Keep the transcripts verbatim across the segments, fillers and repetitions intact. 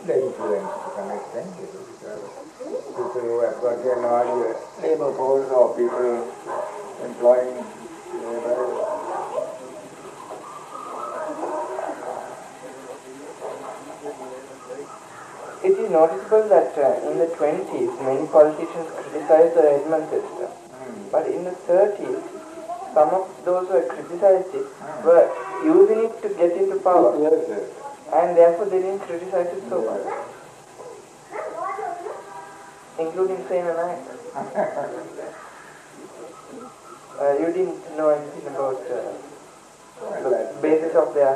the influence to some extent, because people who have got a large labor force or people employing labor. It is noticeable that uh, in the twenties, many politicians criticized the Edmund system. Mm. But in the thirties, some of those who criticized it mm. were using it to get into power. Yes, yes. And therefore they didn't criticize it so much. Yes. Including Sen and I. uh, you didn't know anything about uh, well, the basis of their...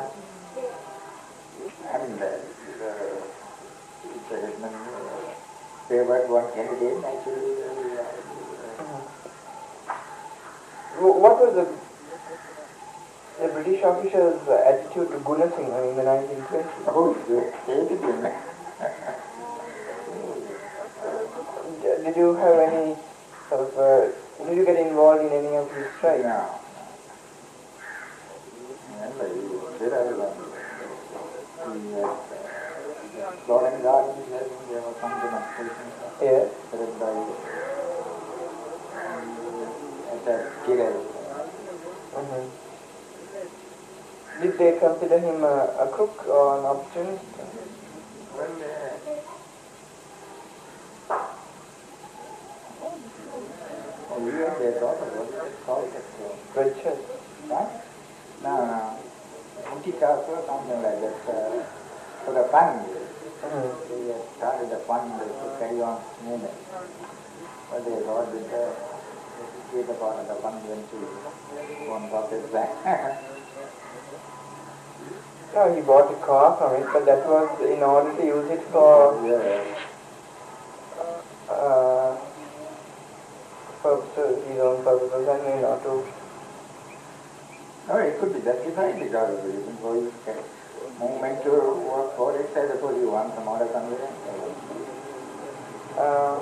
I mean, the, the, the Edmund favored one candidate, actually. Uh, mm-hmm. What was the the British officials' attitude to Guna Singh in the nineteen twenties? Oh, they hated him. Did you have any sort of, uh, did you get involved in any of these strikes? No. Remember, there are the Florence Gardens, there was some demonstrations. Yes. Led by at the Kirel. Mm-hmm. Did they consider him a, a crook or an opportunist? Well, uh, oh, we had their daughter, what is it called? Richard. What? No, no. Multicast or something like that. Uh, for the fund. Mm-hmm. They had started a fund to carry on movement. But they thought that the greater part of the fund went to one pocket back. No, he bought a car from it, but that was in order to use it for yeah. uh, purposes, his own purposes, and you know, to... No, it could be justified because you can go use movement to work for it, I suppose you want some other convenience. Uh,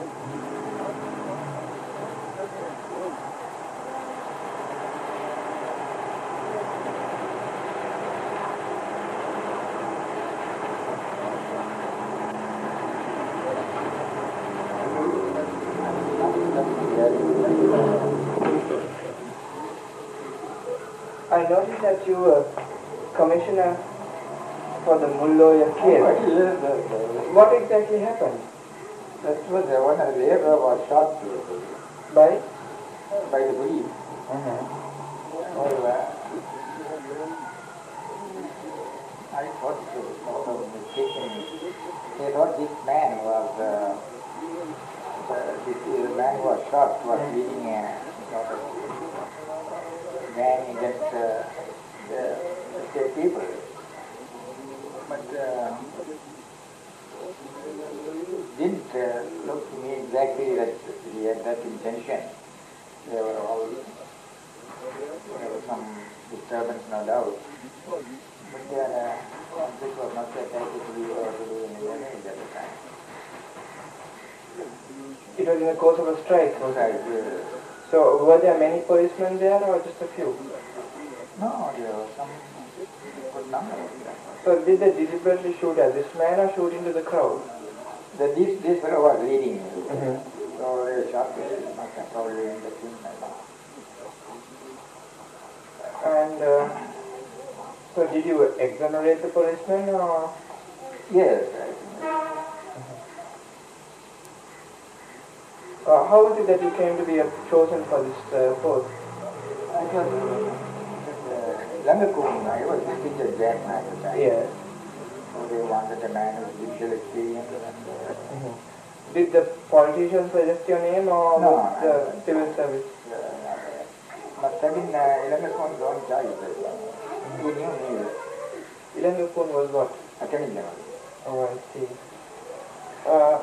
I noticed that you were commissioner for the Mulloya case. Oh, yes, yes, yes. What exactly happened? That was uh, one of the labor was shot by by the police. Uh-huh. Well, uh, I thought it was sort of mistaken. They thought this man was uh, uh, this uh, man was shot was mm-hmm. leading a sort of gang against uh, the state people. But uh, didn't uh, look to me exactly that he had that intention. There were all, there was some disturbance, no doubt. But their uh, conflict was not that likely to be or to do any damage at the time. It was in the course of a strike? Right. Uh, so were there many policemen there or just a few? No, there was some good number of them. So did they deliberately shoot at this man or shoot into the crowd? The, this, this fellow was leading. Mm-hmm. So they shot him, must have probably in the team. And uh, so did you exonerate the policeman or? Yes. Mm-hmm. Uh, how was it that you came to be uh, chosen for this uh, post? It was uh, Langakum, I was visiting Jack at the time. Yes. So they wanted a man with judicial experience. And, uh, mm-hmm. Did the politicians suggest your name or no, was the civil service? Uh, must have been uh, Ilangakum's own choice. Mm-hmm. He knew me. Ilangakum was what? Attorney General. Oh, I see. Uh,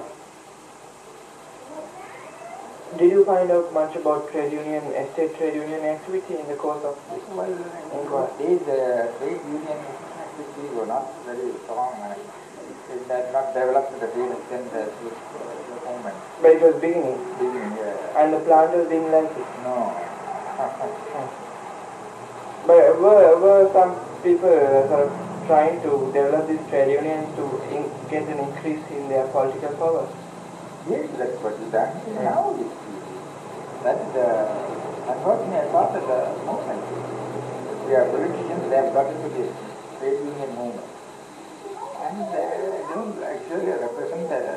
did you find out much about trade union, estate trade union activity in the course of this? Well, these uh, trade union activities were not very strong. Uh, it had not developed to the same extent as this uh, movement. But it was beginning? Beginning, yeah. And the planters didn't like it? No. But were, were some people uh, sort of trying to develop these trade unions to in, get an increase in their political power. Yes, that's what is done. Mm. Now it's that is the unfortunate part of the movement. We are politicians, they have got into this trade union movement. And they don't actually represent the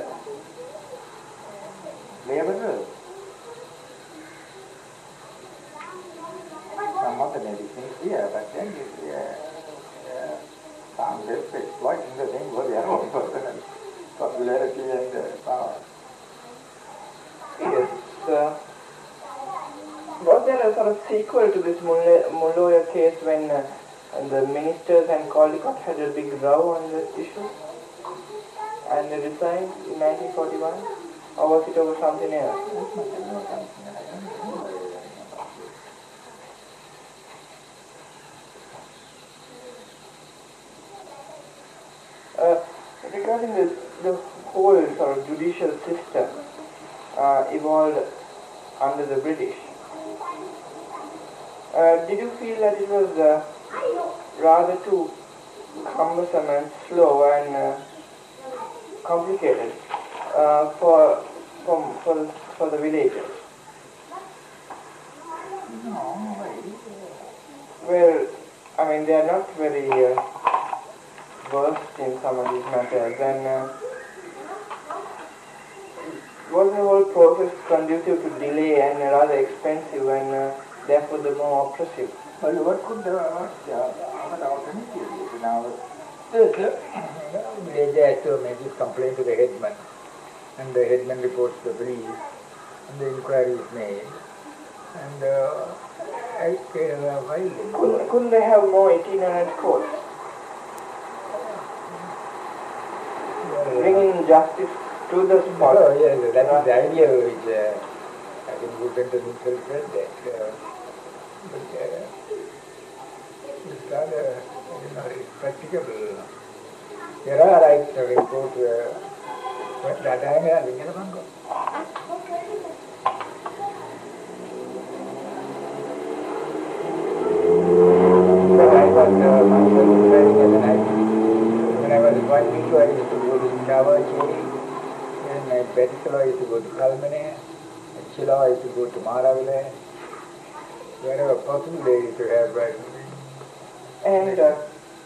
laborers. Some of the medicines here, but then it's uh, some just exploiting the thing for their own personal popularity and uh, power. Yes. Uh, was there a sort of sequel to this Mulloya case when uh, the ministers and Caldicott had a big row on this issue and they resigned in nineteen forty-one? Or was it over something else? Uh, regarding the, the whole sort of judicial system uh, evolved under the British, uh, did you feel that it was uh, rather too cumbersome and slow and uh, complicated uh, for, for, for, the, for the villagers? No, well, I mean, they are not very uh, versed in some of these matters, and uh, was the whole process conducive to delay and rather expensive and uh, therefore the more oppressive? Well, what could the what alternative be now? The villager has to make his complaint to the headman, and the headman reports to the police, and the inquiry is made, and uh, I pay a fine. Couldn't, couldn't they have more itinerant courts? Bringing justice to the spot. Oh, yes, that is the idea which uh, I think Woodenter himself said that. Uh, but uh, it's rather, you know, it's practicable. There are rights to report uh, what that I have in Yelamango. But I was uh, myself studying as an I T. When I was one week, I used to go to Chavachi, and at Betisalo I used to go to Kalmane, at Chila I used to go to Maravile. Wherever possible they used to have right. And uh,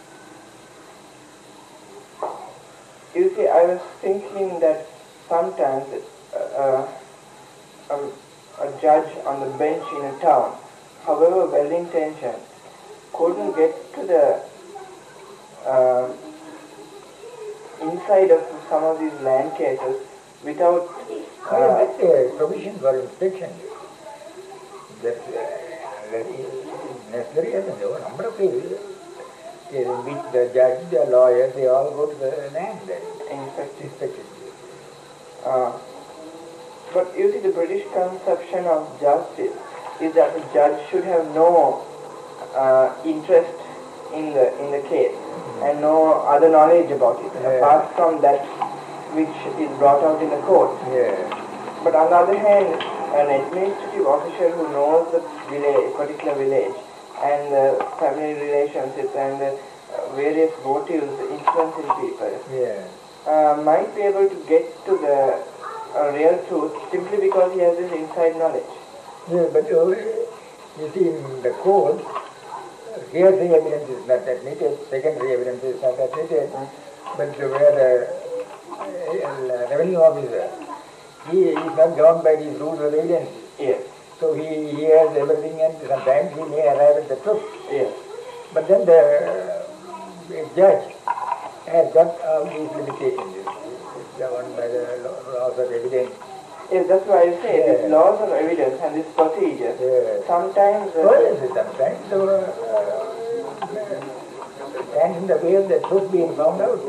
you see, I was thinking that sometimes uh, um, a judge on the bench in a town, however well-intentioned, couldn't get to the uh, inside of some of these land cases without uh, uh, uh, provision for inspection. That's uh, necessary as a number of cases in which the judge, the lawyer, they all go to the land and inspect, inspect it. Uh, but you see, the British conception of justice is that the judge should have no uh, interest in the in the case mm-hmm. and no other knowledge about it, yeah. apart from that which is brought out in the court. Yeah. But on the other hand, an administrative officer who knows the village, particular village and the family relationships and the various motives influencing people yeah. uh, might be able to get to the uh, real truth simply because he has this inside knowledge. Yeah, but uh, you see in the court, hearsay evidence is not admitted, secondary evidence is not admitted, mm. but where the uh, revenue officer, he is not governed by these rules of evidence. Yes. So he hears everything and sometimes he may arrive at the truth. Yes. But then the uh, judge has got all these limitations. It's governed by the laws of evidence. Yes, that's why I say yeah. these laws of evidence and this procedure, yeah. sometimes... Uh, well, yes, sometimes so, uh, stand in the way of the truth being found out.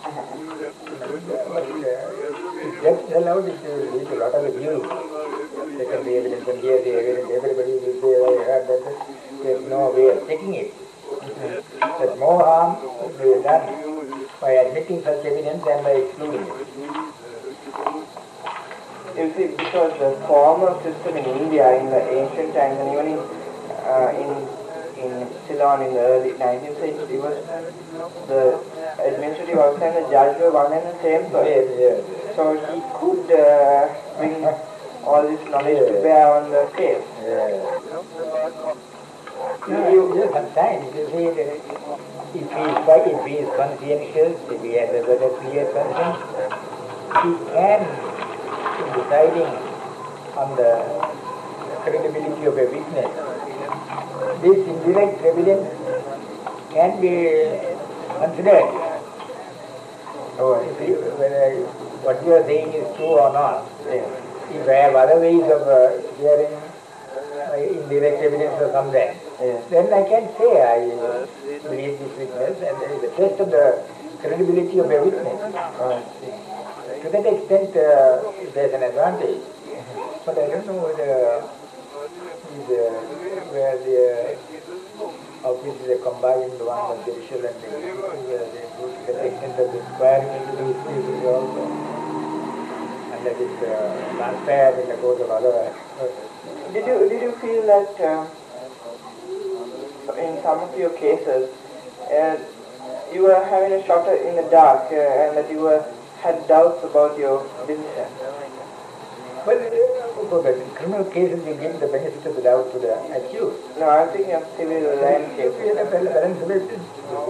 But uh, if judge is allowed, it will lead to a lot of abuse. Secondary evidence and here the evidence, everybody will say, I heard that there's no way of checking it. Mm-hmm. There's more harm will be done by admitting such evidence than by excluding it. You see, because the former system in India in the ancient times and even in, uh, in, in Ceylon in the early nineteenth century, was the administrative officer and the judge were one and the same person. Yes, yes. So he could uh, bring all this knowledge yes. to bear on the case. Yes. No, you, you, sometimes you see, that if he is quite, if he is conscientious, if he has a better clear conscience, he can, in deciding on the credibility of a witness, this indirect evidence can be considered. So if you, whether what you are saying is true or not. Yes. If I have other ways of uh, hearing uh, indirect evidence or something, yes. then I can say I uh, believe this witness, and there is a test of the credibility of a witness. Oh, to that extent, uh, there is an advantage. But I don't know whether is, uh, where the uh, offices are combined, one of the judicial and the executive, where they go to the extent of inquiring into these cases also. And that is uh, transferred in the course of other purposes. Did you, did you feel that uh, in some of your cases, uh, you were having a shot in the dark uh, and that you were, had doubts about your decision? Well, uh, for the criminal cases, you give the benefit of the doubt to the accused. No, I'm thinking of civil land cases. We have balance of evidence.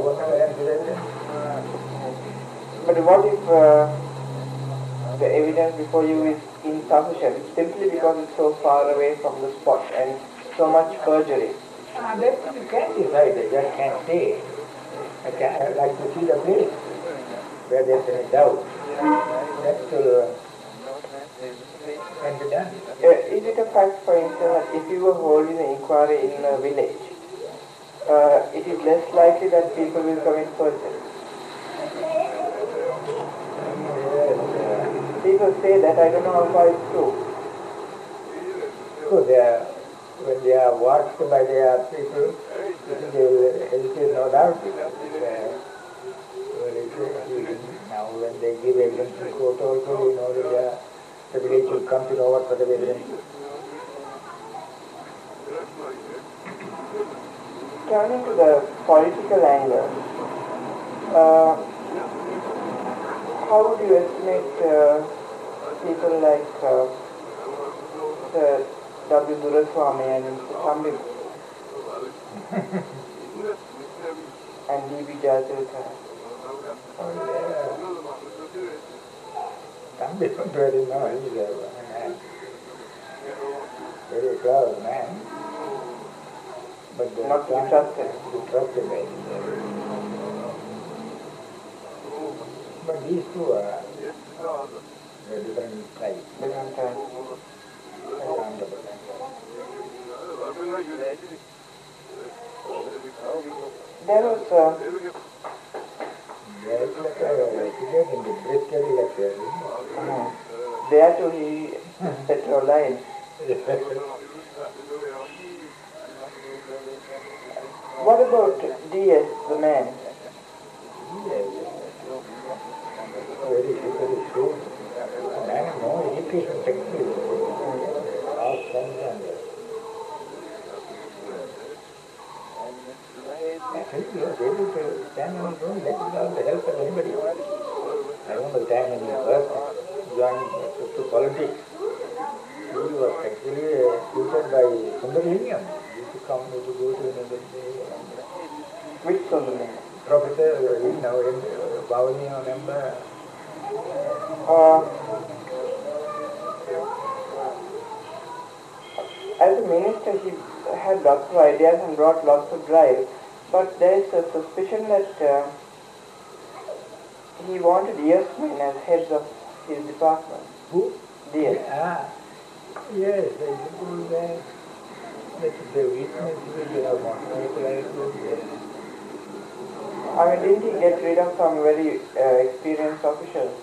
But what if uh, the evidence before you is insufficient, simply because it's so far away from the spot and so much perjury? Ah, that you can decide. The judge can say, I can I'd like to see the place where there's any doubt. That's uh, can be done. Uh, is it a fact, for instance, that if you were holding an inquiry in a village, uh, it is less likely that people will commit perjury? People say that, I don't know how far it's true. So they are, when they are watched by their people, they will hesitate, no doubt. Uh, now when they give evidence in court also, you know that they are, the village will come to know what sort of evidence. Turning to the political angle, uh, how would you estimate uh, people like uh, Sir W. Duraswamy and Mister Thambi and D B Jayalalitha? Thambi don't really know, he's a man, very clever man, but not to be trusted. To be trusted by him. But these two are different types. Different types. There was uh, there is like a accident in the breast lecture. uh, there too he set your line. What about D S, the man? Yes. Very, very true. A man of no education technically. All sons Actually, he was able to stand on his own without the help of anybody. I remember the time when he first joined to, to politics, he was actually uh, tutored by Sundaralingam. He used to come to go to another day. Which Sundaralingam? Professor, uh, you know, uh, Bhavani member. Uh, as a minister, he had lots of ideas and brought lots of drive. But there is a suspicion that uh, he wanted yes men as heads of his department. Who? D S. Ah, yes, I suppose that that the weakness will be of yes. I mean, didn't he get rid of some very uh, experienced officials?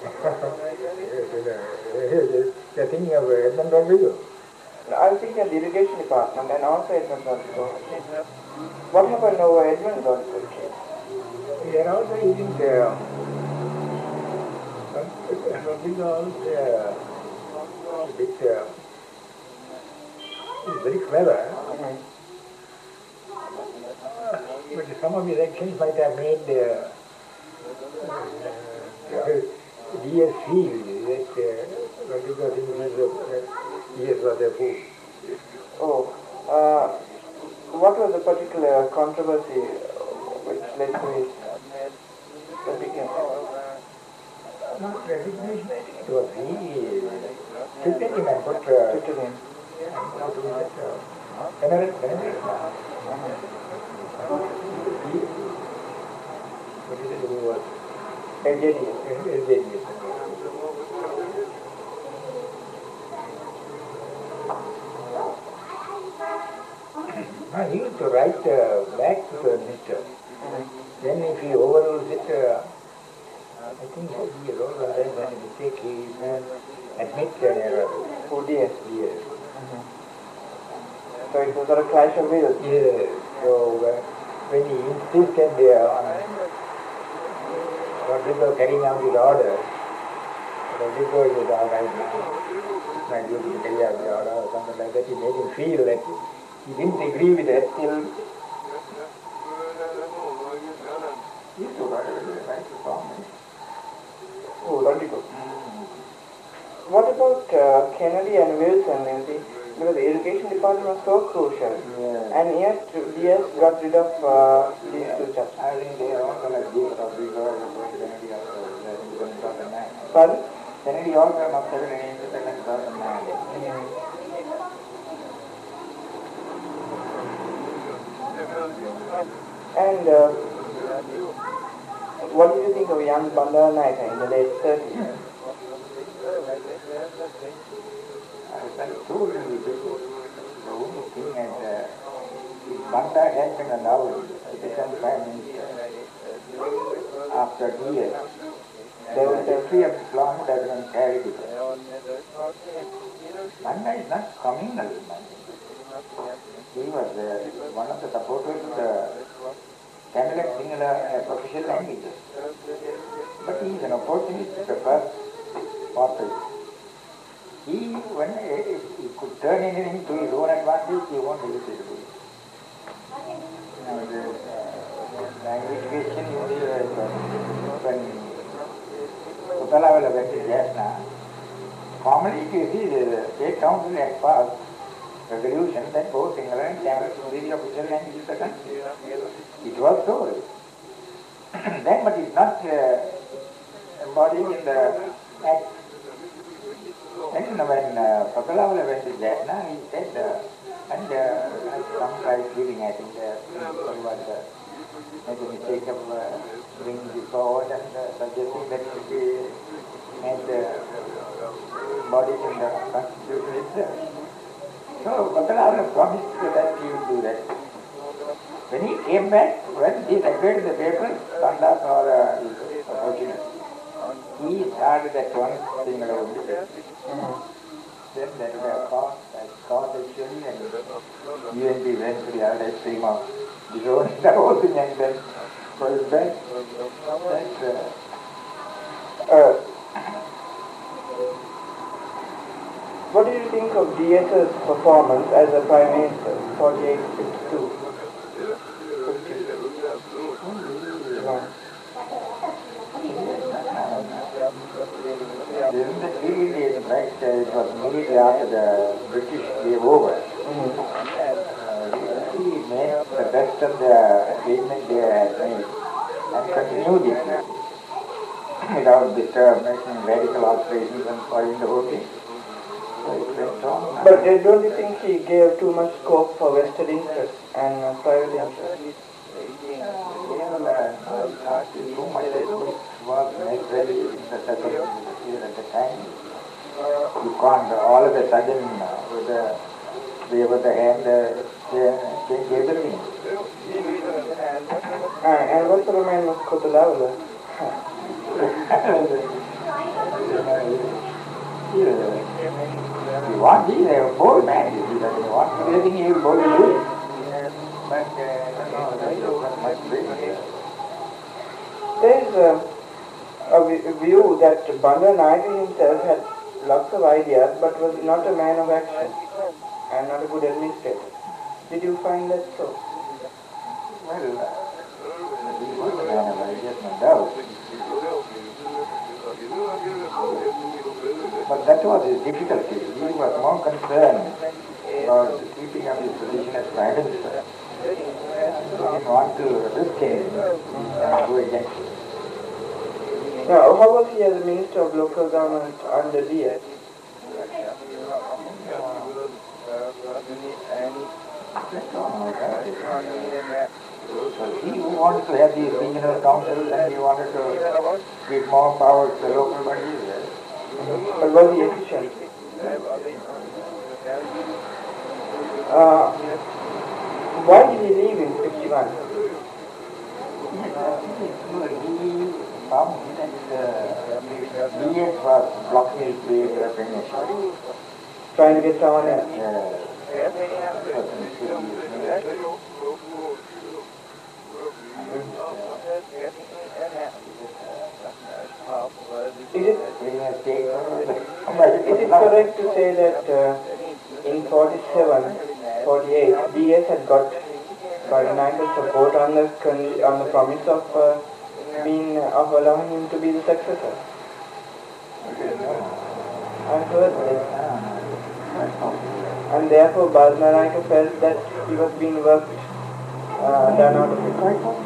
Yes, you're thinking of Edmund Rodrigo. I was thinking of the irrigation department and also Edmund Rodrigo. What happened over Edmund Rodrigo's case? They are also using the Rodrigo uh, a bit, uh, he's very clever. Mm-hmm. but some of his actions might have made uh, uh, D S feel that uh, because he was D S was a fool. Oh, uh, what was the particular controversy which led to his resignation? Not resignation, I think it was he quitted him and put uh, Quitted him. what was that? Uh, Benedict, Benedict. He, what is it? Who was? Elgedius. Uh, he used to write uh, back to the minister. Mm-hmm. Then if he overrules it, uh, I think he wrote on that when a mistake, he uh, admits an error. Oh dear. Yes. Mm-hmm. So it was a clash of wills. Yes. So uh, when he insisted uh, on Rodrigo carrying out his order, Rodrigo is all right now. It's my duty to carry out the order or something like that. He made him feel that he didn't agree with that till he used to write a song. Oh, Rodrigo. Mm. What about uh, Kennedy and Wilson, Nancy? Because the education department was so crucial. Yeah. And yet D S got rid of uh, these two chaps. I think they are all going to do it or because Kennedy also is in the man. Pardon? Kennedy also must have been an independent person man. Mm-hmm. And uh, what do you think of young Bandaranaike in the late thirties? I told you before, the only thing is uh, Banda had been allowed to become Prime Minister after years. There was a free of Islam would have been carried with it. Banda is not communal. He was uh, one of the supporters of the Tamil and Sinhala uh, official languages. But he is an opportunist, the first author. He, when uh, he could turn anything to his own advantage, he won't hesitate to do it. Now, the uh, language question in the uh, when Kutalavala went to Jaffna, formally you see the state council had passed resolution that both Sinhala and Tamil should be the official language of the country. It was so. Then, but it's not uh, embodied in the act. Then when uh, Pakalavala went to Jaffna, he said, uh, and uh, some tried pleading, I think, uh, was uh, made the mistake of uh, bringing this forward and uh, suggesting that it should be made uh, embodied in the constitution itself. So Pakalavala promised that he would do that. When he came back, when he read the paper, Banda saw the opportunity. He started that one thing around it. Mm-hmm. Then that would have caused, that caused actually, and U N P went to the other extreme of disowning the whole thing and then going back. That's, uh, uh, what do you think of DS's performance as a Prime Minister, forty-eight fifty-two? During the period, in fact, uh, it was immediately after the British gave over. Mm-hmm. uh, he made the best of the achievement they had made and continued it without disturb, making radical alterations and spoiling the whole thing. So it went on. But uh, don't you think he gave too much scope for vested interests and uh, private interests? Well, uh, not too much was necessary in the circumstances at the time. You can't all of a sudden uh, with the wave of the hand uh, change everything. Uh, and what sort of man was Kutalavala? He wants, he's a bold man. He doesn't want anything, he will boldly do it. But uh, no, there is much great. There is a, a view that Bandaranaike himself had lots of ideas but was not a man of action and not a good administrator. Did you find that so? Well, uh, there's no doubt. But that was his difficulty. He was more concerned about keeping up his position as Prime Minister. He didn't want to risk anything and go against it. Now, how was he as a Minister of Local Government under D S? He wanted to have these regional councils and he wanted to give more power to the local bodies. But was he efficient? Uh, why did he leave in fifty-one? He found that uh, D S was blocking his way to recognition. Trying to get someone else? Yeah. Is it, is it correct to say that uh, in forty-seven, forty-eight, D S had got Karunaka's support on the con- on the promise of uh, being of allowing him to be the successor? I've heard this. And therefore Balnarayaka felt that he was being worked uh, done out of it.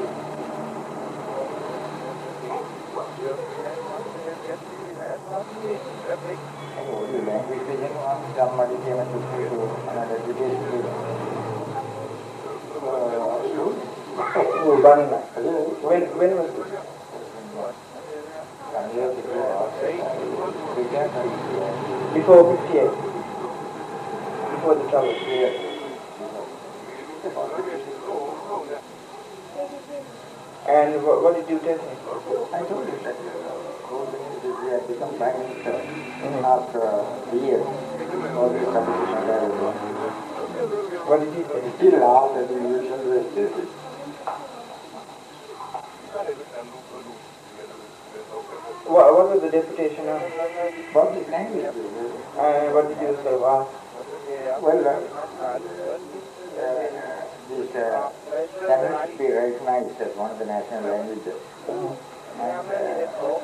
Oh, Balnarayaka. When, when was this? Before fifty-eight. Before the trouble. And what, what did you tell him? I told him that he had become Prime Minister mm-hmm. after a year. All the competition there was on. What did he say? He laughed at the usual way. What, what was the deputation of? Public language. And what did you say? Wow. Well, uh, uh, this uh, Tamil should be recognized as one of the national languages. Mm-hmm. And uh,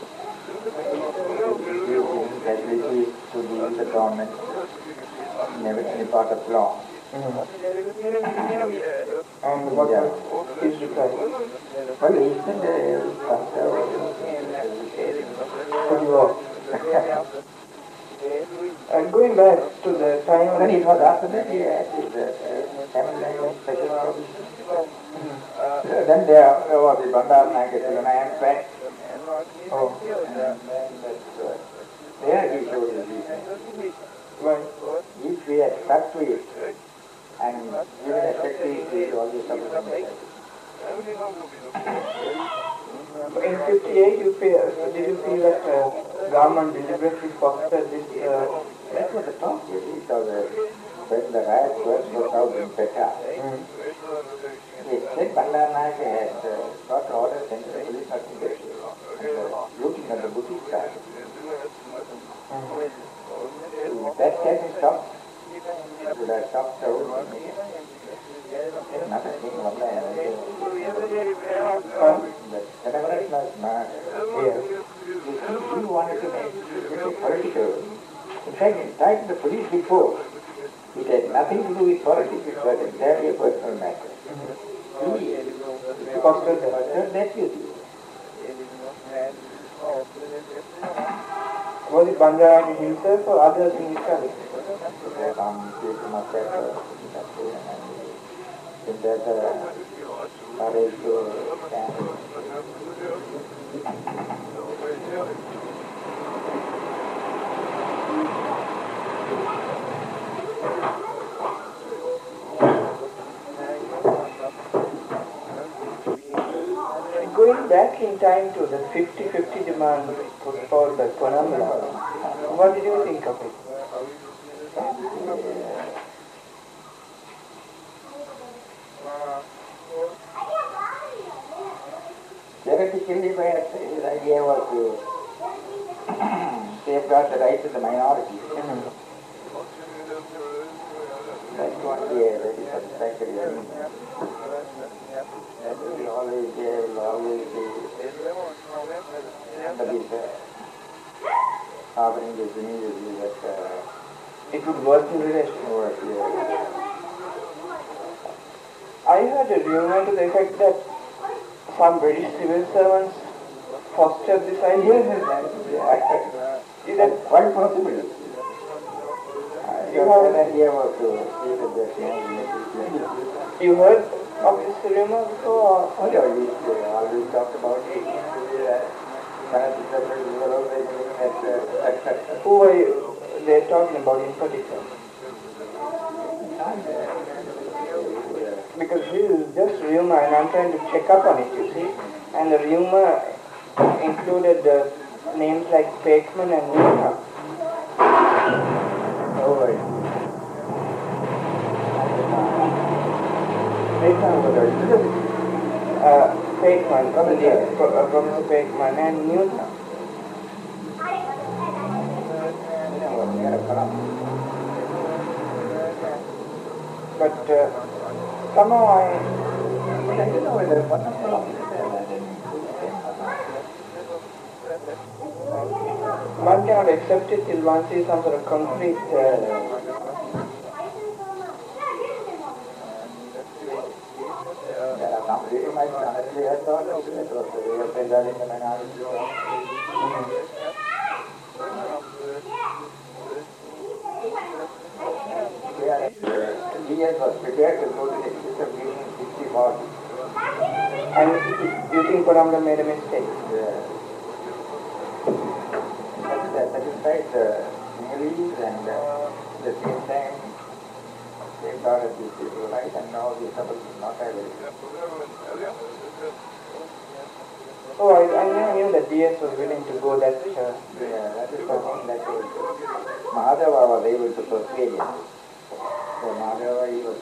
giving facilities to the, the government in every, any part of law. Mm-hmm. And what yeah. was his reply? Well, he said uh, Pretty well. And going back to the time when it was after that, he had his uh, Tamil language special provision. Mm-hmm. uh, then there was the Bandaranaike Sivanayam Pact. Oh. And then uh, there he showed his weakness. Why? If we had stuck to it and given a secretary to all the supplements. In fifty-eight, you feel, did you feel that uh, government deliberately fostered this? Uh, that was the talk, you see, because uh, when the riots first broke out in Petta, mm. they said Bandaranaike had uh, got orders sent to the police not to get and uh, looking at the booty started. Mm. If that had stopped, it would have stopped the whole thing. Nothing of that. But Kadavaratna is not here. He wanted to make it political. In fact, in fact, the police report, it had nothing to do with politics, it was entirely a personal matter. Mm-hmm. He, he fostered that. That you see. Was it Bandaranaike himself or others in his family? Some people must have if there's a courage to stand. Going back in time to the fifty fifty demand put forward by Ponnamala, what did you think of it? Theoretically, his idea was to safeguard the rights of the minority. Mm-hmm. That won't be a very satisfactory arrangement. That will always, they will always be under this uh, harboring this immediately that uh, it would work in relation. work, yeah. I heard a rumor to the effect that some British civil servants fostered this idea. Is that quite possible? You have an idea about to see that there's no you heard of this rumor before? Oh, yeah, we uh, always talked about it. Who were you, they talking about in particular? Because this is just rumor and I'm trying to check up on it, you see. And the rumor included uh, names like Pakeman and Newton. Oh, right. Uh, Pakeman, Professor Pakeman and Newton. But uh, somehow I... One cannot accept it till one sees some sort of concrete... Uh, He was prepared to go to the extent of giving sixty-four. And you think Paramda made a mistake? Yeah. That satisfied the Sinhalese and uh, at the same time they thought that these people were right and now the trouble is not available. Oh, I, I never knew that D S was willing to go that... Uh, yeah, that is the thing that was, Mahadeva was able to persuade him. So Mahadeva, he was...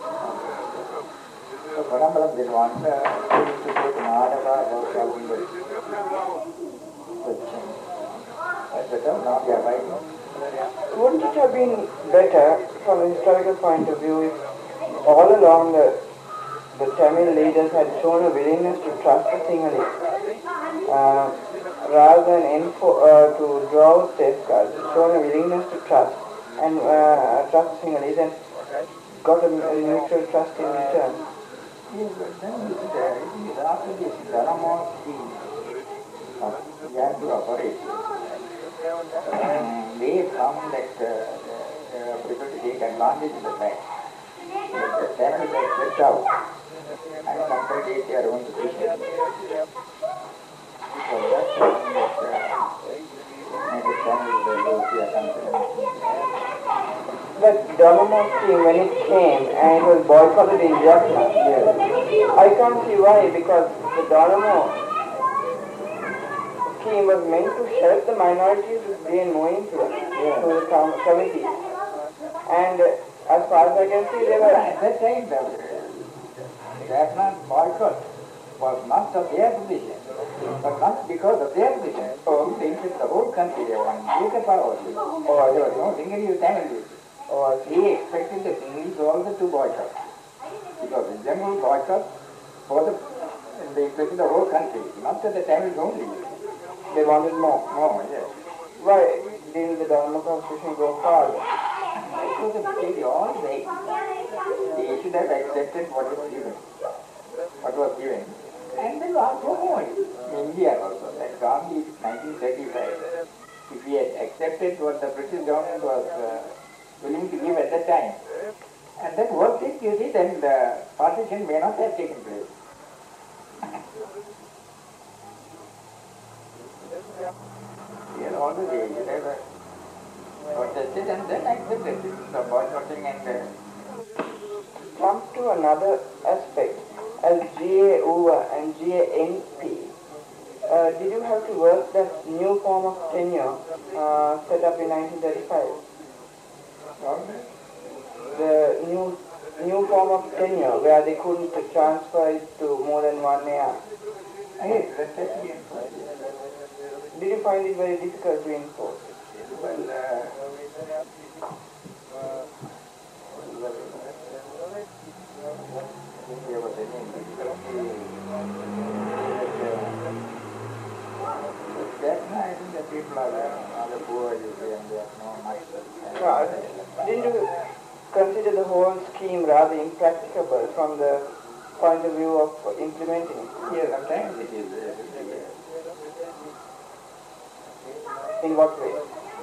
So Parambalam didn't want uh, to go to Mahadeva about solving the question. That's better, now we are right. Wouldn't it have been better from a historical point of view if all along the, the Tamil leaders had shown a willingness to trust the Sinhalese uh, rather than info, uh, to draw out safeguards, shown a willingness to trust and uh, trust the Sinhalese and got a, a mutual trust in return? Yes, but then it is after this Dharma scheme of Yandu operate. Um, they found that uh, they were able to take advantage of the fact that the Tamils had slipped out and consolidate their own position. So that's something that uh, made the Tamils lose their confidence. That Dharma scheme, when it came and it was boycotted in Jaffna, I can't see why, because the Dharma scheme was meant to help the minorities to gain more influence yeah. through the com- committees. And uh, as far as I can see, they were... At that time, the Jaffna boycott was not of their position, but not because of their position. So in the interest of the whole country, they wanted to take the power. Oh, there was no Sinhalese Tamil. Oh, he expected the Sinhalese also to boycott. Because the general boycott for the, the interest of the whole country, not to the Tamils only. They wanted more. More, yes. Why didn't the Dharma constitution go farther? It was a mistake all they, they should have accepted what was given. What was given. And then also more. In India also, that Gandhi nineteen thirty-five. If he had accepted what the British government was uh, willing to give at that time, and that worked it, you see, then the partition may not have taken place. Here also they should have protested and then accepted the boycotting and uh, come to another aspect. As G A U A and G A N P, uh, did you have to work that new form of tenure uh, set up in nineteen thirty-five? The new new form of tenure where they couldn't transfer it to more than one year. Yes, that's it. Did you find it very difficult to enforce? Well, uh, think there was any difficulty. That night, I think the people are, are the poor, you see, and they have no much. No, didn't you consider the whole scheme rather impracticable from the point of view of implementing it? Yes, sometimes it is. Uh, In what way?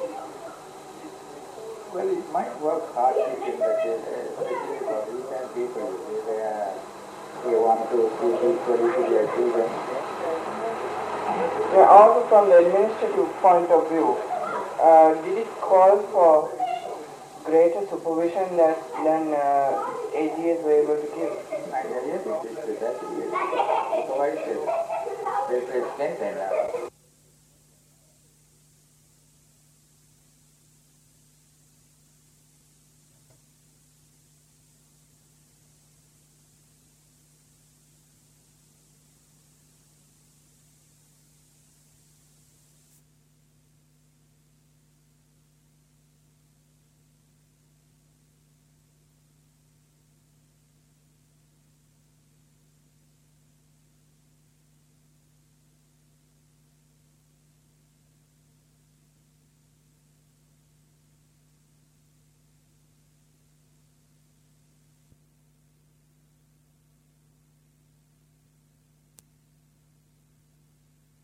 well, it might work hardship in the case, especially for recent people. They, are, they want to see equally to their children. Yeah, also from the administrative point of view, uh, did it call for greater supervision that, than uh, A G S were able to give? Yes, it is. That is. Otherwise, they extend